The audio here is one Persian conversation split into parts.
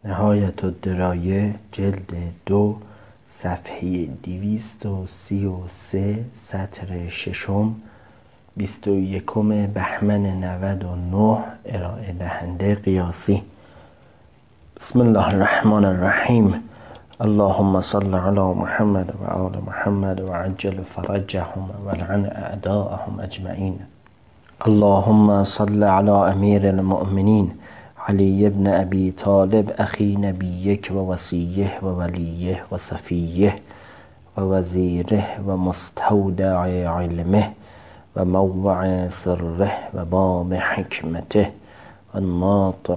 نهایت الدرایه جلد 2 صفحه 233 سطر 6 21 بهمن 99 ارائه دهنده قیاسی. بسم الله الرحمن الرحیم. اللهم صل علی محمد و آل محمد و عجل فرجهم و لعن اعداءهم اجمعین. اللهم صل علی امیر المؤمنین علی ابن ابی طالب اخی نبیک و وصیه و ولیه و صفیه و وزیره و مستودع علمه و موضع سره و باب حکمته و الناطق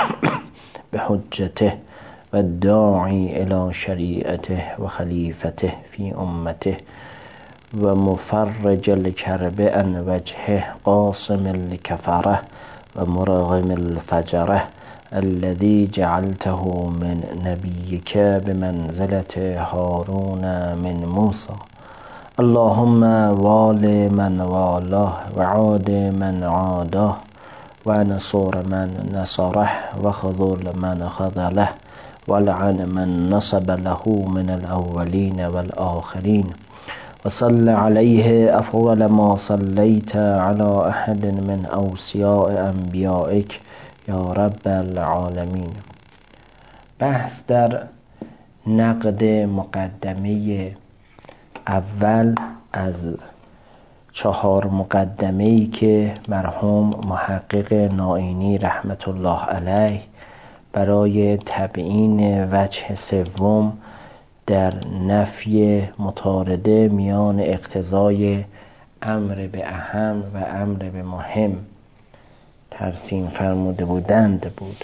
بحجته و الداعی الى شریعته و خلیفته فی امته و مفرج الکرب عن وجهه قاسم الکفره و مرغم الفجره الذي جعلته من نبيك بمنزلة هارون من موسى. اللهم وال من والاه و عاد من عاداه و نصر من نصره و خذل من خذله و لعن من نصب له من الأولين والآخرين. وصل عليه أفضل ما صليت على أحد من أوصياء أنبيائك یا رب العالمین. بحث در نقد مقدمه اول از 4 مقدمه‌ای که مرحوم محقق نائینی رحمت الله علیه برای تبیین وجه سوم در نفی مطارده میان اقتضای امر به اهم و امر به مهم ترسیم فرموده بودند بود.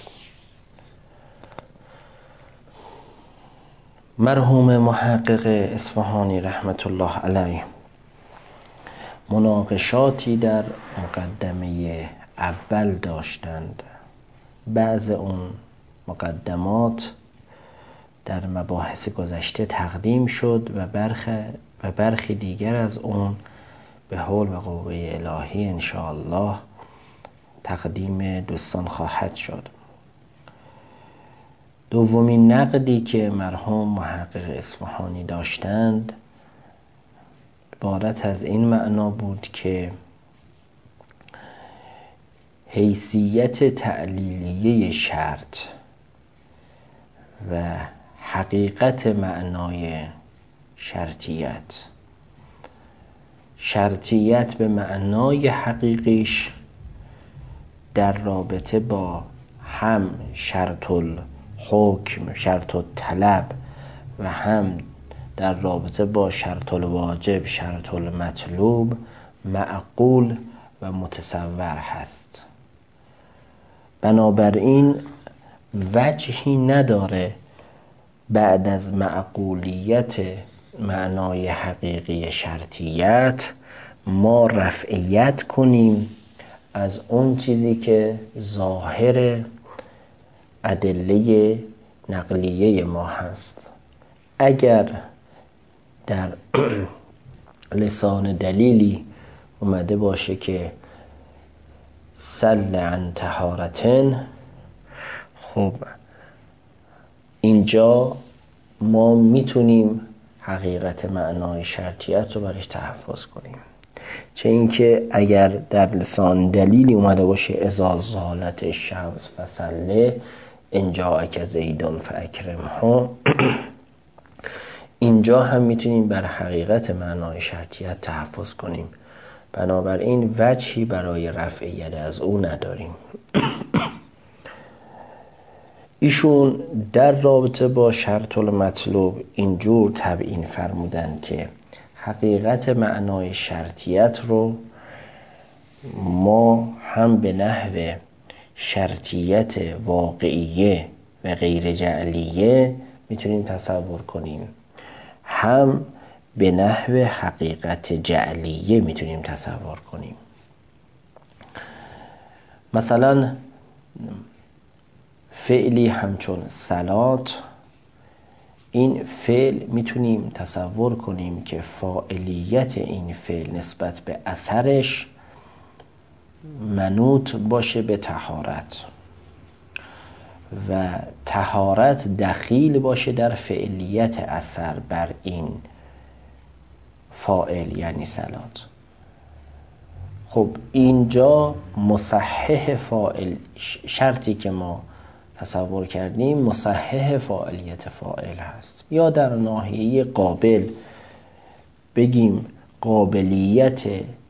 مرحوم محقق اصفهانی رحمت الله علیه مناقشاتی در مقدمه اول داشتند. بعض اون مقدمات در مباحث گذشته تقدیم شد و برخی دیگر از اون به حول و قوه الهی انشاءالله تقدیم دوستان خواهد شد. دومین نقدی که مرحوم محقق اصفهانی داشتند عبارت از این معنا بود که حیثیت تعلیلیه شرط و حقیقت معنای شرطیت به معنای حقیقیش در رابطه با هم شرط الحکم شرط الطلب و هم در رابطه با شرط الواجب شرط المطلوب معقول و متصور هست. بنابراین وجهی نداره بعد از معقولیت معنای حقیقی شرطیت ما رفعیت کنیم از اون چیزی که ظاهر ادله نقلیه ما هست. اگر در لسان دلیلی اومده باشه که سل عن طهارتن، خب اینجا ما میتونیم حقیقت معنای شرطیت رو برش تحفظ کنیم. چه اینکه اگر در لسان دلیلی اومده باشه اذا زالت الشمس فصله ان جاءک زید فاکرمه، اینجا هم میتونیم بر حقیقت معنای شرطیت تحفظ کنیم. بنابراین وجهی برای رفع ید از او نداریم. ایشون در رابطه با شرط المطلوب اینجور تبیین فرمودند که حقیقت معنای شرطیت رو ما هم به نحو شرطیت واقعیه و غیر جعلیه میتونیم تصور کنیم، هم به نحو حقیقت جعلیه میتونیم تصور کنیم. مثلا فعلی همچون صلات، این فعل میتونیم تصور کنیم که فاعلیت این فعل نسبت به اثرش منوط باشه به طهارت و طهارت دخیل باشه در فعلیت اثر بر این فاعل یعنی صلات. خب اینجا مصحح فاعل، شرطی که ما تصور کردیم مصحح فاعلیت فاعل هست. یا در ناحیه قابل بگیم قابلیت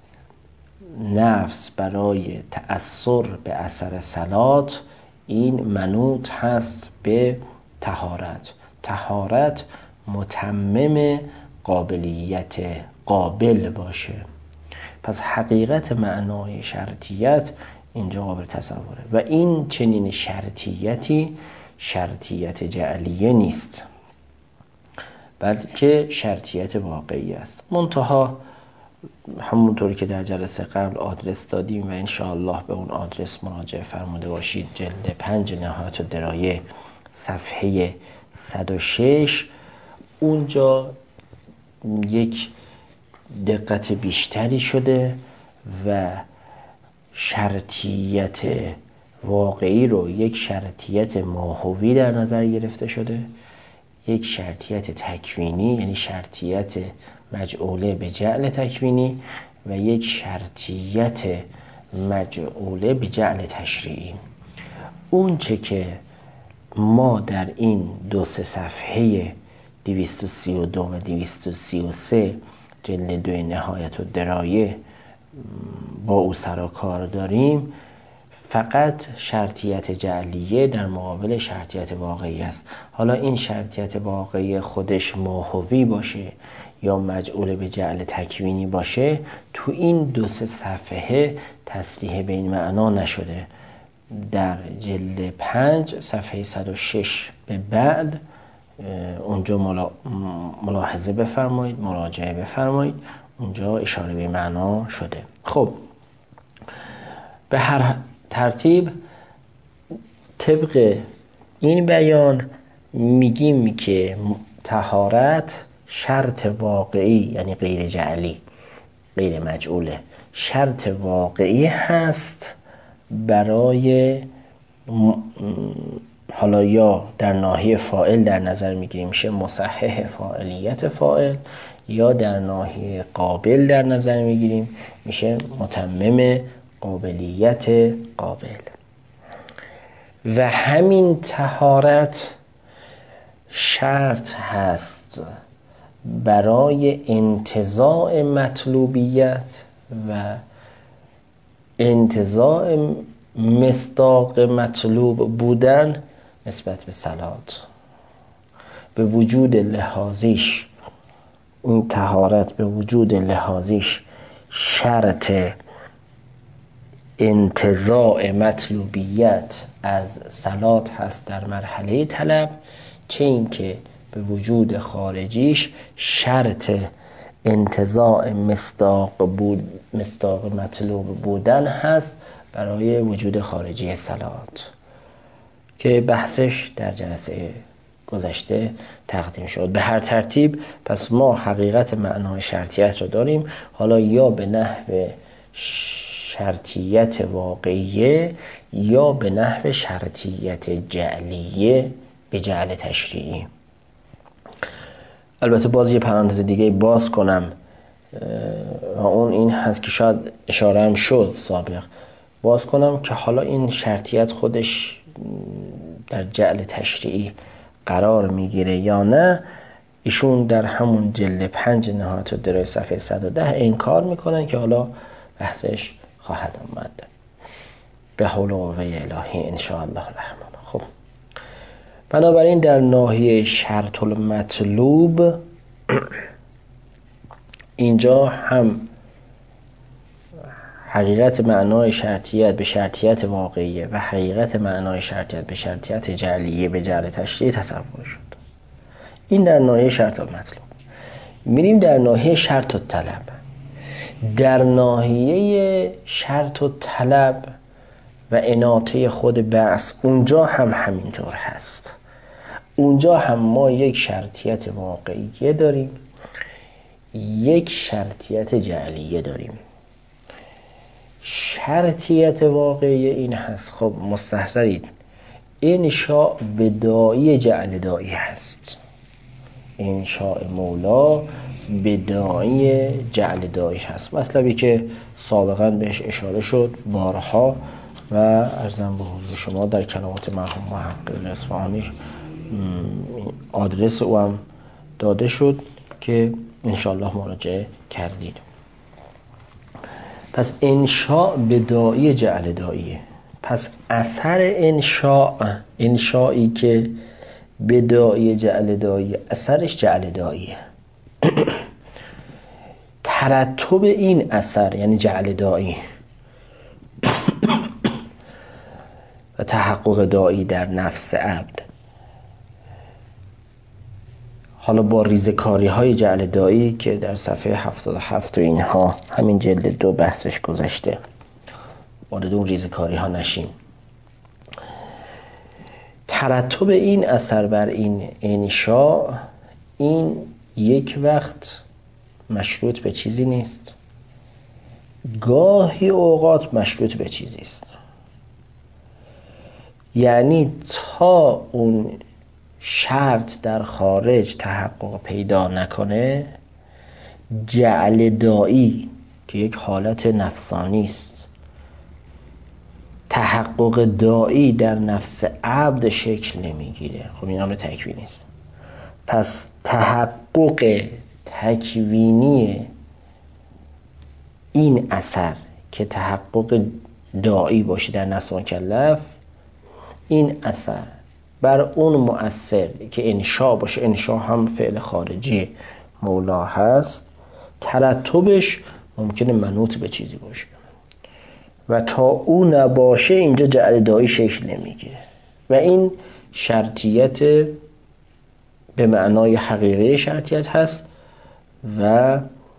نفس برای تأثر به اثر صلات این منوط هست به طهارت. طهارت متمم قابلیت قابل باشه. پس حقیقت معنای شرطیت اینجا قابل تصوره و این چنین شرطیتی شرطیت جعلیه نیست، بلکه شرطیت واقعی است. منتها همونطوری که در جلسه قبل آدرس دادیم و انشاءالله به اون آدرس مراجعه فرموده باشید، جلد 5 نهایت الدرایه صفحه 106، اونجا یک دقت بیشتری شده و شرطیت واقعی رو یک شرطیت ماهوی در نظر گرفته شده، یک شرطیت تکوینی یعنی شرطیت مجعوله به جعل تکوینی و یک شرطیت مجعوله به جعل تشریعی. اون چه که ما در این 2-3 صفحه 232 و 233 جلد 2 نهایت الدرایه با او سر و کار داریم فقط شرطیت جعلیه در مقابل شرطیت واقعی است. حالا این شرطیت واقعی خودش ماهوی باشه یا مجعول به جعل تکوینی باشه، تو این 2-3 صفحه تصریح به این معنا نشده. در جلد 5 صفحه 106 به بعد اونجا ملاحظه بفرمایید، مراجعه بفرمایید، اونجا اشاره به معنا شده. خب به هر ترتیب طبق این بیان میگیم که طهارت شرط واقعی یعنی غیر جعلی غیر مجعوله، شرط واقعی هست برای حالا یا در ناحیه فاعل در نظر میگیریم میشه مصحح فاعلیت فاعل، یا در ناحیه قابل در نظر میگیریم میشه متمم قابلیت قابل. و همین طهارت شرط هست برای انتزاع مطلوبیت و انتزاع مصداق مطلوب بودن نسبت به صلات. به وجود لحاظیش این طهارت به وجود لحاظیش شرط انتزاع مطلوبیت از صلات هست در مرحله طلب، چه این که به وجود خارجیش شرط انتزاع مصداق مطلوب بودن هست برای وجود خارجی صلات که بحثش در جلسه گذشته تقدیم شد. به هر ترتیب پس ما حقیقت معنای شرطیت رو داریم، حالا یا به نحو شرطیت واقعیه یا به نحو شرطیت جعلیه به جعل تشریعی. البته باز یه پرانتز دیگه باز کنم و اون این هست که شاید اشاره هم شد سابق، باز کنم که حالا این شرطیت خودش در جعل تشریعی قرار میگیره یا نه. ایشون در همون جلد 5 نهایت الدرایه صفحه 110 انکار میکنن که حالا بحثش خواهد آمد به حول و قوه الهی ان شاء الله الرحمن. خب بنابراین در ناحیه شرط المطلوب اینجا هم حقیقت معنای شرطیت به شرطیت واقعیه و حقیقت معنای شرطیت به شرطیت جعلیه به جعل تشریعی تصور شد. این در ناحیه شرط المطلوب. میریم در ناحیه شرط الطلب. در ناحیه شرط الطلب و اناطه خود بحث اونجا هم همینطور هست. اونجا هم ما یک شرطیت واقعیه داریم، یک شرطیت جعلیه داریم. شرطیت واقعی این هست، خب مستحضرید انشاء بداعی جعل داعی هست. انشاء مولا بداعی جعل داعی هست، مطلبی که سابقا بهش اشاره شد بارها و عرضم به حضور شما در کلمات مرحوم محقق اصفهانی آدرس او هم داده شد که انشاءالله مراجعه کردید. پس انشاء بداعی جعل داعیه. پس اثر انشائی که بداعی جعل داعیه، اثرش جعل داعیه. ترتب این اثر یعنی جعل داعی و تحقق داعی در نفس عبد، حالا با ریزکاری های جعل داعی که در صفحه 77 و اینها همین جلد 2 بحثش گذشته، وارد اون ریزکاری ها نشیم. ترتب این اثر بر این انشاء، این یک وقت مشروط به چیزی نیست، گاهی اوقات مشروط به چیزی است. یعنی تا اون شرط در خارج تحقق پیدا نکنه، جعل داعی که یک حالت نفسانی است، تحقق داعی در نفس عبد شکل نمیگیره. خب این امر تکوینی است. پس تحقق تکوینی این اثر که تحقق داعی باشه در نفس مکلف، این اثر بر اون مؤثر که انشاء باشه، انشاء هم فعل خارجی مولا هست، ترتبش ممکنه منوط به چیزی باشه و تا او نباشه اینجا جعل داعی شکل نمیگیره و این شرطیت به معنای حقیقی شرطیت هست و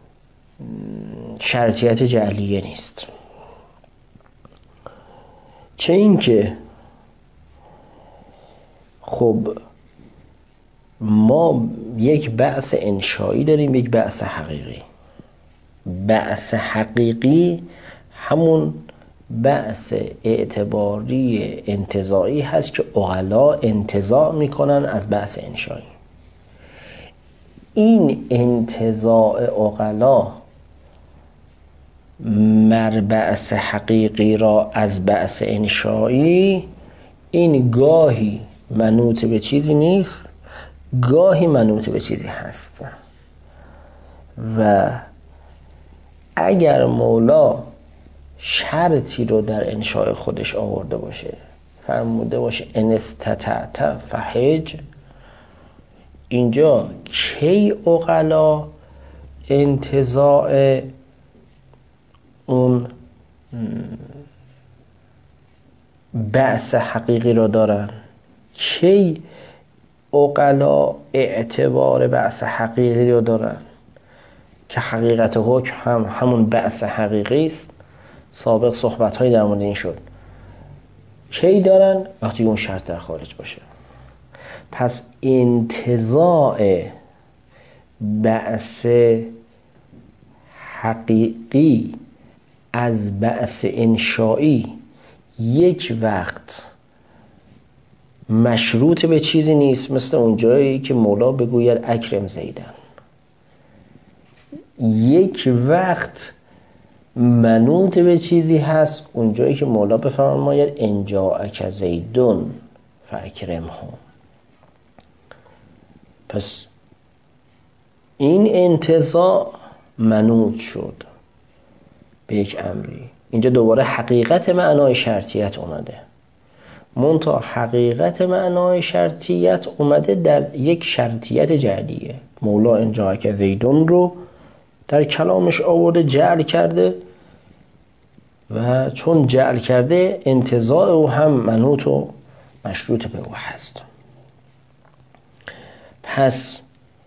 شرطیت جعلیه نیست. چه این که خب ما یک بعث انشایی داریم، یک بعث حقیقی. بعث حقیقی همون بعث اعتباری انتزاعی هست که عقلا انتزاع میکنن از بعث انشایی. این انتزاع عقلا بعث حقیقی را از بعث انشایی، این گاهی منوط به چیزی نیست، گاهی منوط به چیزی هست. و اگر مولا شرطی رو در انشاء خودش آورده باشه، فرموده باشه ان استطعت فحج، اینجا کی عقلا انتزاع اون بعث حقیقی رو دارن، کی عقلا اعتبار بعث حقیقی رو دارن که حقیقت حکم هم همون بعث حقیقی است. سابق صحبت هایی در مورد این شد. کی دارن؟ وقتی اون شرط در خارج باشه. پس انتزاع بعث حقیقی از بعث انشایی یک وقت مشروط به چیزی نیست، مثل اون جایی که مولا بگوید اکرم زیدن. یک وقت منوط به چیزی هست، اون جایی که مولا بفرماید ان جاءک زیدون فاکرمه. پس این انتزاع منوط شد به یک امری. اینجا دوباره حقیقت معنای شرطیت اومده، منتها حقیقت معنای شرطیت اومده در یک شرطیت جعلیه. مولا ان جاءک زیدون رو در کلامش آورده، جعل کرده و چون جعل کرده انتزاع او هم منوط و مشروط به او هست. پس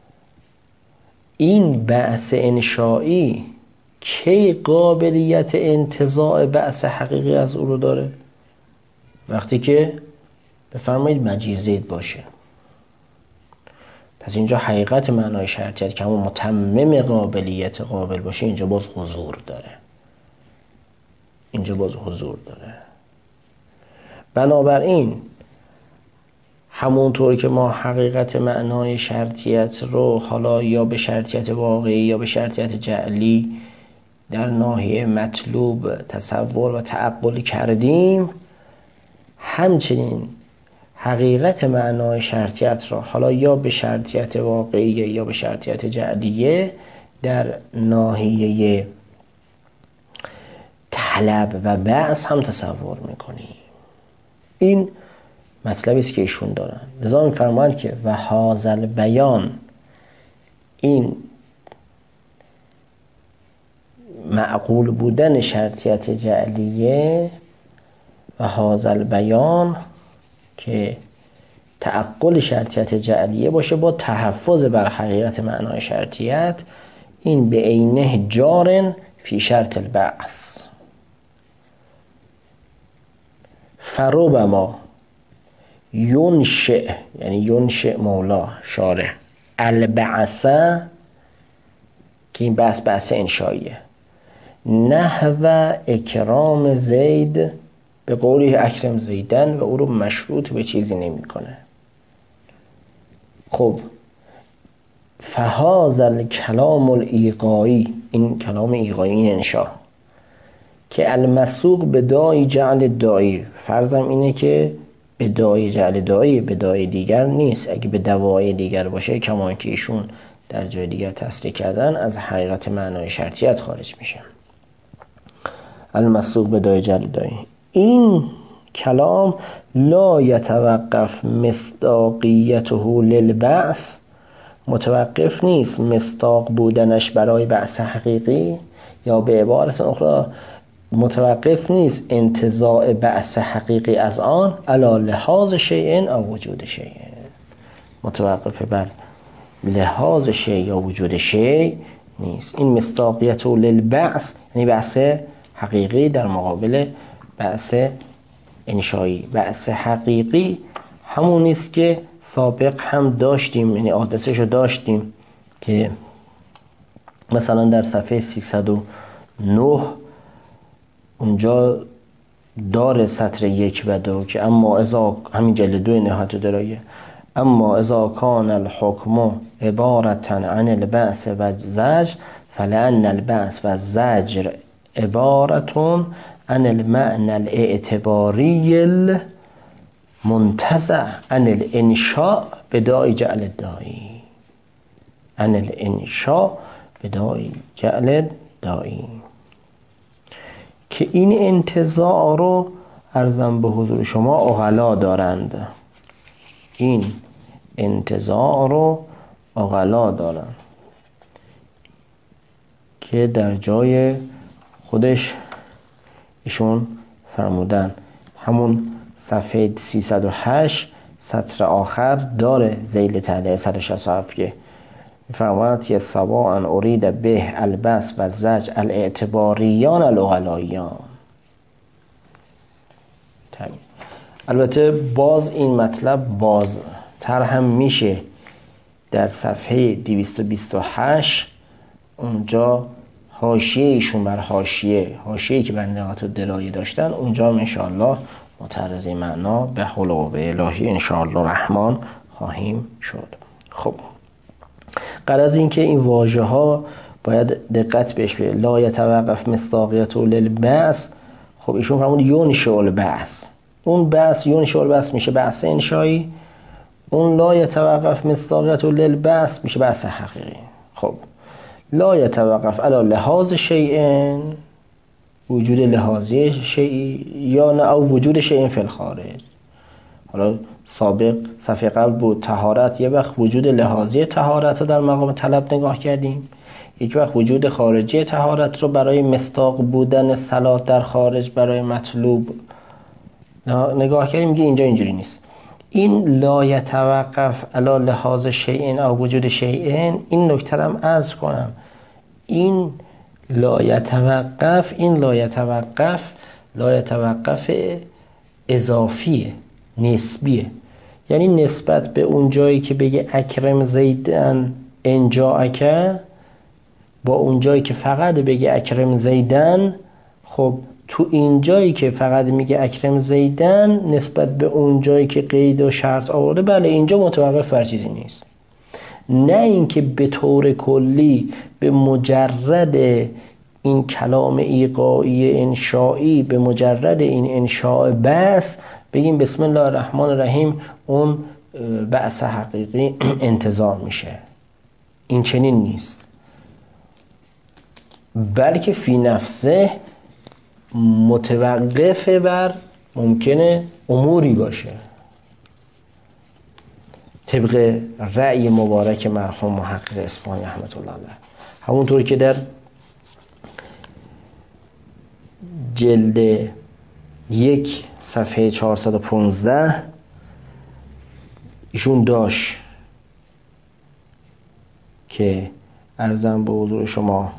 این بعث انشایی کی قابلیت انتزاع بعث حقیقی از او رو داره؟ وقتی که بفرمایید مجیزید باشه. پس اینجا حقیقت معنای شرطیت که همون متمم قابلیت قابل باشه، اینجا باز حضور داره. اینجا باز حضور داره. بنابراین همونطور که ما حقیقت معنای شرطیت رو حالا یا به شرطیت واقعی یا به شرطیت جعلی در ناحیه مطلوب تصور و تعقل کردیم، همچنین حقیقت معنای شرطیت را حالا یا به شرطیت واقعی یا به شرطیت جعلیه در ناحیه طلب و بعث هم تصور میکنیم. این مطلبی است که ایشون دارن. لذا میفرمایند که و هازل بیان، این معقول بودن شرطیت جعلیه و هازل بیان که تعقل شرطیت جعلیه باشه با تحفظ بر حقیقت معنای شرطیت، این به عینه جارن فی شرط البعث. فربما ینشئ، یعنی ینشئ مولا شارع، البعثه که این بحث انشاییه، نحو اکرام زید، به قولی اکرم زیدن، و او رو مشروط به چیزی نمی کنه. خب فهذا الکلام الایقاعی، این کلام ایقاعی، این انشا که المسوق به دای جعل دایی، فرضم اینه که به دای جعل دایی، به دای دیگر نیست. اگه به دوای دیگر باشه کما که ایشون در جای دیگر تصریح کردن، از حقیقت معنای شرطیت خارج میشه. المسوق به دای جعل دایی، این کلام لا یتوقف مصداقیته للبعث، متوقف نیست مصداق بودنش برای بعث حقیقی، یا به عبارت اخرى متوقف نیست انتزاع بعث حقیقی از آن علی لحاظ شیء او وجود شیء، متوقف بر لحاظ شیء یا وجود شیء نیست. این مصداقیت للبعث یعنی بعث حقیقی در مقابل بعث انشایی. بعث حقیقی همون نیست که سابق هم داشتیم، یعنی حادثه‌شو داشتیم که مثلا در صفحه 309 اونجا داره سطر 1 و 2 که اما ازا، همین جلد 2 نهایت درایه، اما ازا کان الحکم عبارتا عن البعث و زجر فلان البعث و زجر عبارتون عن المعنى الاعتباری المنتزع عن الانشاء بدای جعل دایی، عن الانشاء بدای جعل دایی، که این انتزاع رو عرضم به حضور شما عقلا دارند. این انتزاع رو عقلا دارند که در جای خودش ایشون فرمودن، همون صفحه 308 سطر آخر داره ذیل تعلیه 167 که فرمودند که سواء ارید به البس و زج الاعتباریان العقلاییان. البته باز این مطلب باز تر هم میشه در صفحه 228 اونجا حاشیه ایشون بر حاشیه‌ای که بر نهایت الدرایه داشتن، اونجا هم انشاءالله متعرض معنا به حول و قوه الهی انشاءالله رحمان خواهیم شد. خب غرض این که این واژه ها باید دقت بهش بشه. لا یتوقف مصداقیته للبعث، خب ایشون فرمود ینشئ البعث، اون بعث ینشئ البعث میشه بعث انشایی، اون لا یتوقف مصداقیته للبعث میشه بعث حقیقی. خب لا یتوقف علی لحاظ شیء، وجود لحاظی شیء، یا نه او وجود شیء فی الخارج. حالا سابق صفحه قبل بود طهارت، یه وقت وجود لحاظی طهارت رو در مقام طلب نگاه کردیم، یک وقت وجود خارجی طهارت رو برای مصداق بودن صلات در خارج برای مطلوب نگاه کردیم. میگه اینجا اینجوری نیست. این لا یتوقف علی لحاظ شیء او وجود شیء، این نکته هم عرض کنم، این لا یتوقف، این لا یتوقف اضافیه، نسبیه، یعنی نسبت به اون جایی که بگه اکرم زیدن انجاءک با اون جایی که فقط بگه اکرم زیدن، خب تو این جایی که فقط میگه اکرم زیدن نسبت به اون جایی که قید و شرط آورده، بله اینجا متوقف بر چیزی نیست. نه اینکه به طور کلی به مجرد این کلام ایقاعی انشائی، به مجرد این انشاء بس بگیم بسم الله الرحمن الرحیم اون بعث حقیقی انتظار میشه. این چنین نیست، بلکه فی نفسه متوقف بر ممکنه اموری باشه طبق رأی مبارک مرحوم محقق اصفهانی رحمت الله علیه. همونطور که در جلد 1 صفحه 415 ایشون داشت که عرضم به حضور شما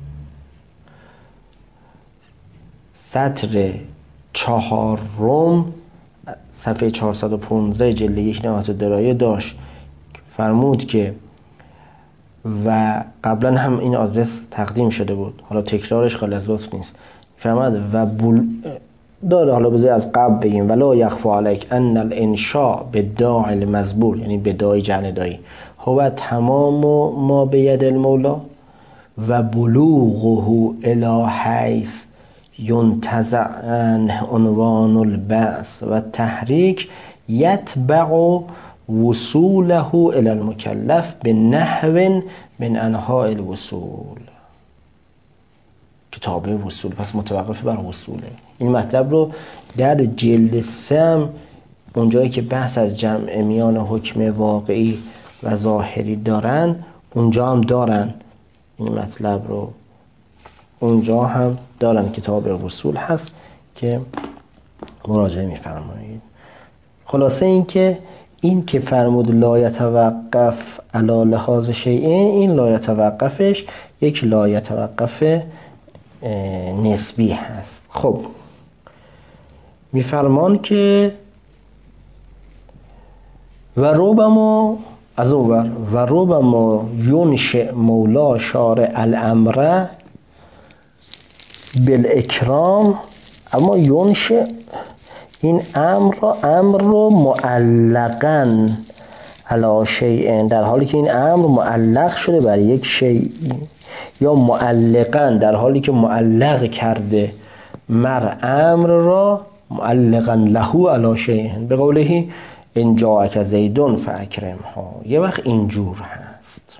سطر 4 صفحه 415 جلد 1 نهایت درایه داشت، فرمود که و قبلا هم این آدرس تقدیم شده بود، حالا تکرارش خیلی از لطف نیست. فرمود و داره، حالا بذاری از قبل بگیم ولا یخفا علیک ان الانشاء بداع المزبور، یعنی بداعی جعل دایی هو تمام ما بید المولا و بلوغه الی حیث ینتزع عنوان البعث و تحریک یتبع وصوله الی المکلف به نحو من انحاء الوصول. کتاب وصول پس متوقف بر وصوله. این مطلب رو در جلد 3 اونجایی که بحث از جمع میان حکم واقعی و ظاهری دارن اونجا هم دارن، این مطلب رو اونجا هم دارن، کتاب وصول هست که مراجعه می‌فرمایید. خلاصه این که فرمود لا یتوقف علی لحاظ شیء، این لا یتوقفش یک لا یتوقف نسبی هست. خب میفرمان که و ربما از اون و ربما ینشئ مولا شارع الامر بالاکرام، اما ینشئ این امر رو معلقاً علی شیء، در حالی که این امر معلق شده بر یک شیء، یا معلقاً در حالی که معلق کرده مر امر را معلقاً له علی شیء، به قوله ان جاءک زیدون فاکرمها. یه وقت اینجور هست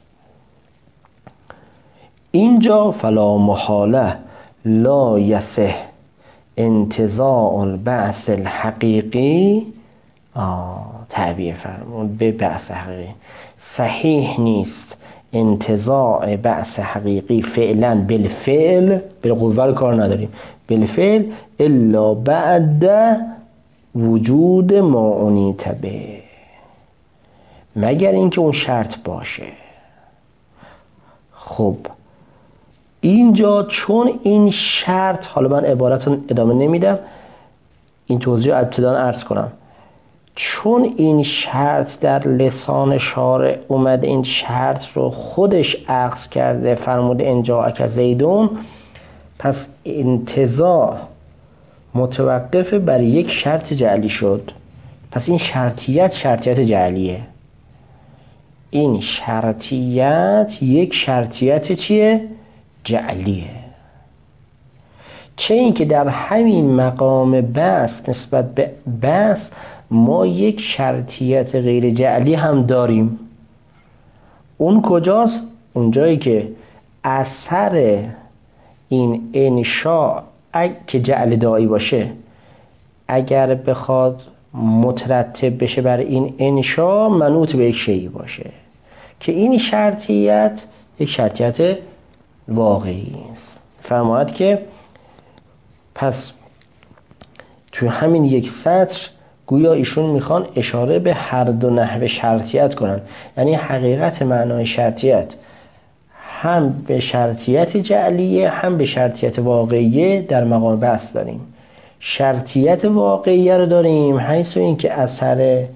اینجا فلا محاله لا یصح انتزاع البعث الحقیقی، تعبیر فرمون به بعث حقیقی، صحیح نیست انتزاع بعث حقیقی فعلا بالفعل، بالقوه کار نداریم، بالفعل الا بعد وجود ما انیت به، مگر اینکه اون شرط باشه. خب اینجا چون این شرط، حالا من عبارت رو ادامه نمیدم، این توضیح ابتداً عرض کنم، چون این شرط در لسان شارع اومده، این شرط رو خودش اخذ کرده، فرموده ان جاءک زیدون، پس انتزاع متوقف بر یک شرط جعلی شد. پس این شرطیت جعلیه، این شرطیت یک شرطیت چیه؟ جعلیه. چه این که در همین مقام بس نسبت به بس ما یک شرطیت غیر جعلی هم داریم. اون کجاست؟ اونجایی که اثر این انشاء که جعل داعی باشه اگر بخواد مترتب بشه بر این انشاء منوط به یک شیء باشه، که این شرطیت یک شرطیت واقعی است. فرماید که پس توی همین یک سطر گویا ایشون میخوان اشاره به هر دو نحوه شرطیت کنن، یعنی حقیقت معنای شرطیت هم به شرطیت جعلیه هم به شرطیت واقعیه در مقام بحث داریم. شرطیت واقعیه رو داریم حیث این که اثر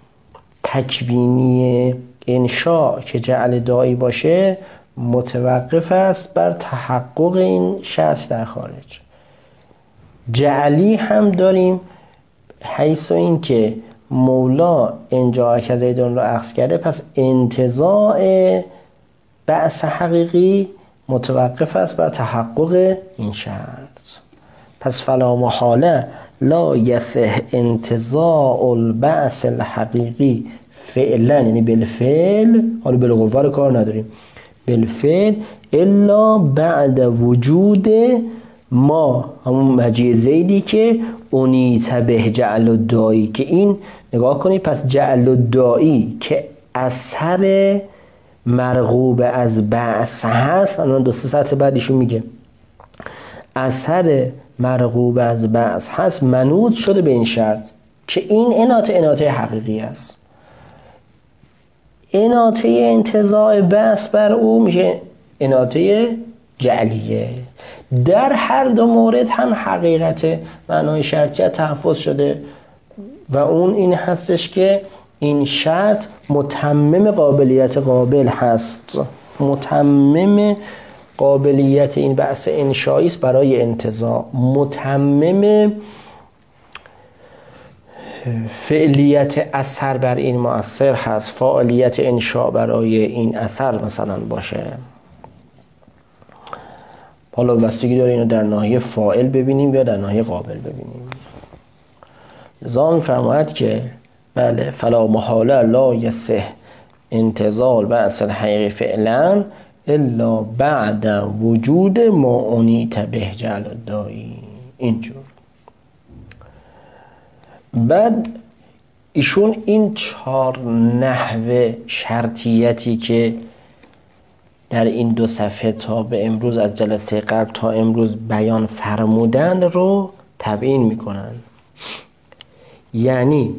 تکوینی انشاء که جعل داعی باشه متوقف است بر تحقق این شرط در خارج. جعلی هم داریم حیث این که مولا انجا که زیدون رو اخذ کرده، پس انتزاع بعث حقیقی متوقف است بر تحقق این شرط. پس فلا محاله لا یصح انتزاع البعث الحقیقی فعلا، یعنی بالفعل، حالا بالقوه رو کار نداریم، بالفعل الا بعد وجود ما، همون مجیء زیدی که اونیت به جعل الدائی، که این نگاه کنید، پس جعل الدائی که اثر مرغوب از بعث هست، الان دو سه سطح بعدیشو میگه، اثر مرغوب از بعث هست، منوط شده به این شرط که این اناطه حقیقی است. اناطه انتزاع بعث بر او میشه اناطه جعلیه. در هر دو مورد هم حقیقت معنای شرطیت تحفظ شده و اون این هستش که این شرط متمم قابلیت قابل هست، متمم قابلیت این بعث انشایی است برای انتزاع، متمم فعلیت اثر بر این مؤثر هست، فعالیت انشاء برای این اثر مثلا باشه. حالا بستگی داره اینو در ناحیه فاعل ببینیم یا در ناحیه قابل ببینیم. لذا می‌فرماید که بله فلا محاله لا یصح انتزاع بعث الحقیقی فعلا الا بعد وجود ما انیت به جعل الدائی. اینجور بعد ایشون این 4 نحو شرطیتی که در این 2 صفحه تا به امروز، از جلسه قبل تا امروز بیان فرمودن رو تبیین میکنن. یعنی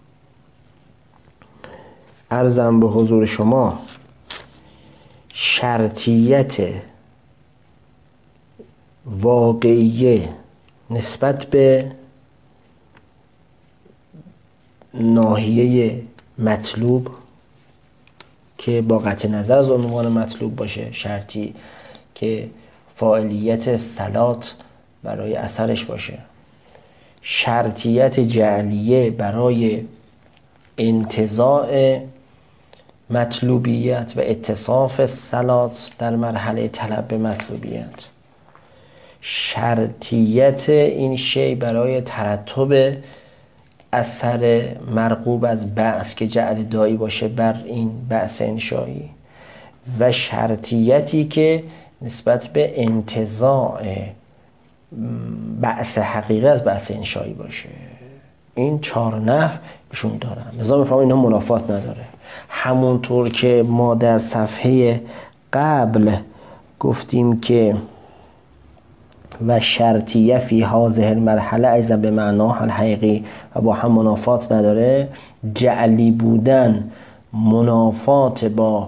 عرضم به حضور شما شرطیت واقعیه نسبت به ناحیه مطلوب که با قطع نظر از عنوان مطلوب باشه، شرطی که فاعلیت صلات برای اثرش باشه، شرطیت جعلیه برای انتزاع مطلوبیت و اتصاف صلات در مرحله طلب به مطلوبیت، شرطیت این شی برای ترتب اثر مرغوب از بعث که جعل دائی باشه بر این بعث انشایی، و شرطیتی که نسبت به انتزاع بعث حقیقی از بعث انشایی باشه. این 4 نحو بهشون دارن. لذا میفهمم اینها منافات نداره. همونطور که ما در صفحه قبل گفتیم که و شرطیه فی هذه المرحله ایضا به معناه الحقیقی و با هم منافات نداره، جعلی بودن منافات با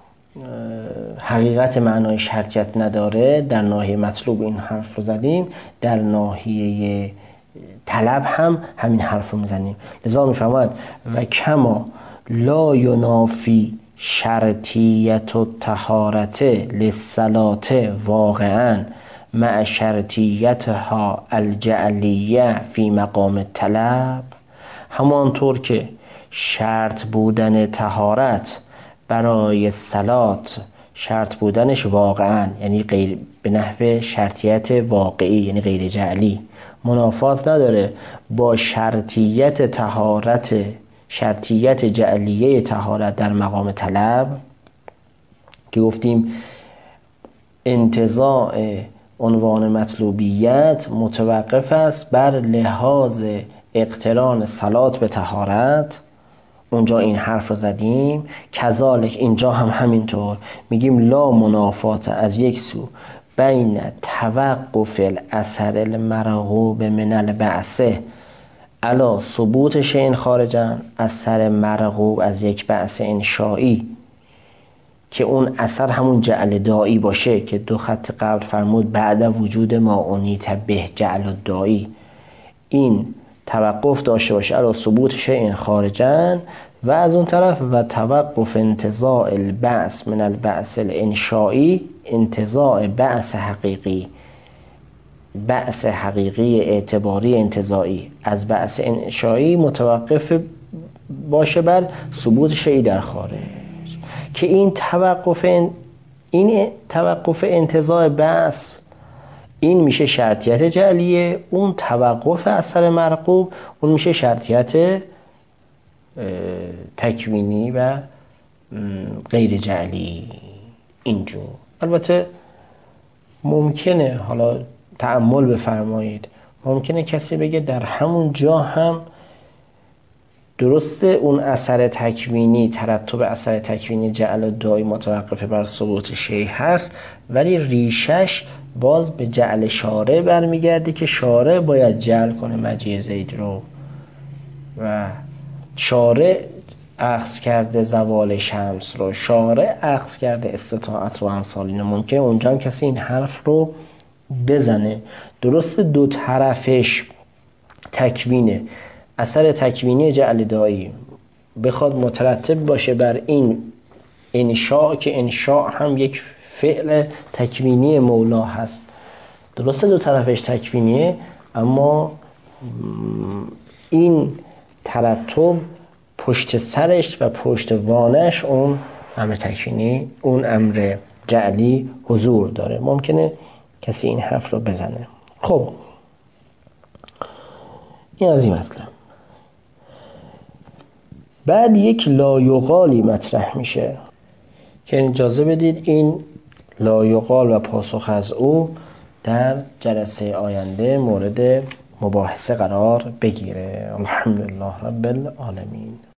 حقیقت معنای شرطیت نداره. در ناحیه مطلوب این حرف رو زدیم، در ناحیه طلب هم همین حرف رو میزنیم. لذا میفرماید و کما لا ینافی شرطیت الطهارت للصلاة واقعا مع شرطیتها الجعلیه فی مقام الطلب، همانطور که شرط بودن طهارت برای صلات، شرط بودنش واقعا یعنی غیر به نحو شرطیت واقعی یعنی غیر جعلی، منافات نداره با شرطیت طهارت، شرطیت جعلیه طهارت در مقام طلب که گفتیم انتزاع عنوان مطلوبیت متوقف است بر لحاظ اقتران صلات به طهارت. اونجا این حرف رو زدیم. کذالک اینجا هم همینطور میگیم لا منافات از یک سو بین توقف الاثر المرغوب من البعثه علی ثبوت شیء خارجا، اثر مرغوب از یک بعث انشایی که اون اثر همون جعل دائی باشه که 2 خط قبل فرمود بعد وجود ما انیت به جعل الدائی، این توقف داشته باشه علی ثبوت شیء خارجا، و از اون طرف و توقف انتزاع البعث من البعث الانشایی، انتزاع بعث حقیقی بعث حقیقی اعتباری انتزاعی از بعث انشایی متوقف باشه بر ثبوت شیئی در خارج، که این توقف انتزاع بعث این میشه شرطیت جعلیه، اون توقف اثر مرغوب اون میشه شرطیت تکوینی و غیر جعلی. اینجور البته ممکنه، حالا تأمل بفرمایید، ممکنه کسی بگه در همون جا هم درسته اون اثر تکوینی، ترتب اثر تکوینی جعل دائی متوقف بر ثبوت شیء هست، ولی ریشش باز به جعل شارع برمیگرده که شارع باید جعل کنه مجیء زید رو، و شارع اخذ کرده زوال شمس رو، شارع اخذ کرده استطاعت رو، امثال اینو. ممکنه اونجا هم کسی این حرف رو بزنه. درست دو طرفش تکوینه، اثر تکوینی جعل دائی بخواد مترتب باشه بر این انشاء، که انشاء هم یک فعل تکوینی مولا هست. درسته دو طرفش تکوینیه، اما این ترتب پشت سرش و پشت وانش اون امر تکوینی، اون امر جعلی حضور داره. ممکنه کسی این حرف رو بزنه. خب این از این مطلب. بعد یک لایقالی مطرح میشه که اجازه بدید این لایقال و پاسخ از او در جلسه آینده مورد مباحثه قرار بگیره. الحمدلله رب العالمین.